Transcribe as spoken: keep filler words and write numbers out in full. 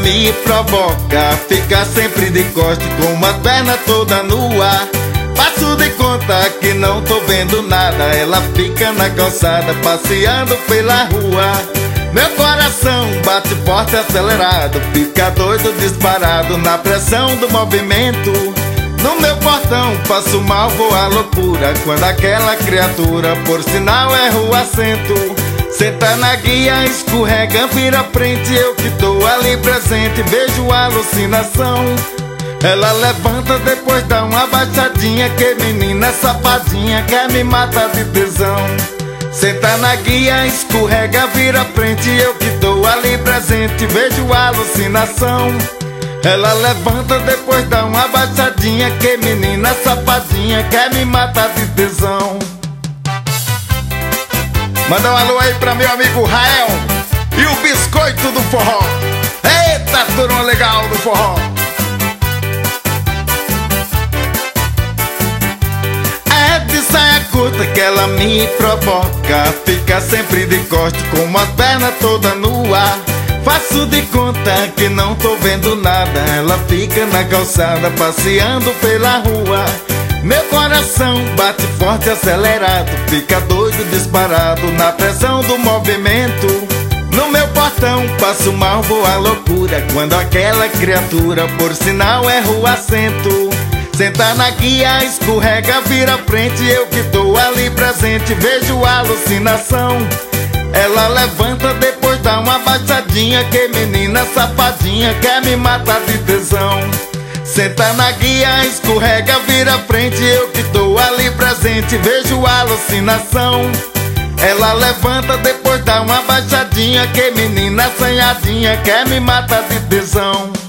me provoca, fica sempre de costas com as pernas toda nua. Faço de conta que não tô vendo nada, ela fica na calçada passeando pela rua. Meu coração bate forte acelerado, fica doido disparado na pressão do movimento. No meu portão passo mal, vou à loucura quando aquela criatura, por sinal, erra o assento. Senta na guia, escorrega, vira frente, eu que tô ali presente, vejo a alucinação. Ela levanta, depois dá uma baixadinha, que menina safadinha, quer me matar de tesão. Senta na guia, escorrega, vira frente, eu que tô ali presente, vejo a alucinação. Ela levanta, depois dá uma baixadinha, que menina safadinha, quer me matar de tesão. Manda um alô aí pra meu amigo Rael e o biscoito do forró. Eita, turma legal do forró. É de saia curta que ela me provoca, fica sempre de costas com as pernas toda nua. Faço de conta que não tô vendo nada, ela fica na calçada passeando pela rua. Meu coração bate forte acelerado, fica doido disparado na pressão do movimento. No meu portão passo mal, vou à loucura quando aquela criatura, por sinal, erra o assento. Senta na guia, escorrega, vira frente, eu que tô ali presente, vejo a alucinação. Ela levanta, depois dá uma baixadinha, que menina safadinha, quer me matar de tesão. Senta na guia, escorrega, vira frente, eu que tô ali presente, vejo a alucinação. Ela levanta, depois dá uma baixadinha, que menina assanhadinha, quer me matar de tesão.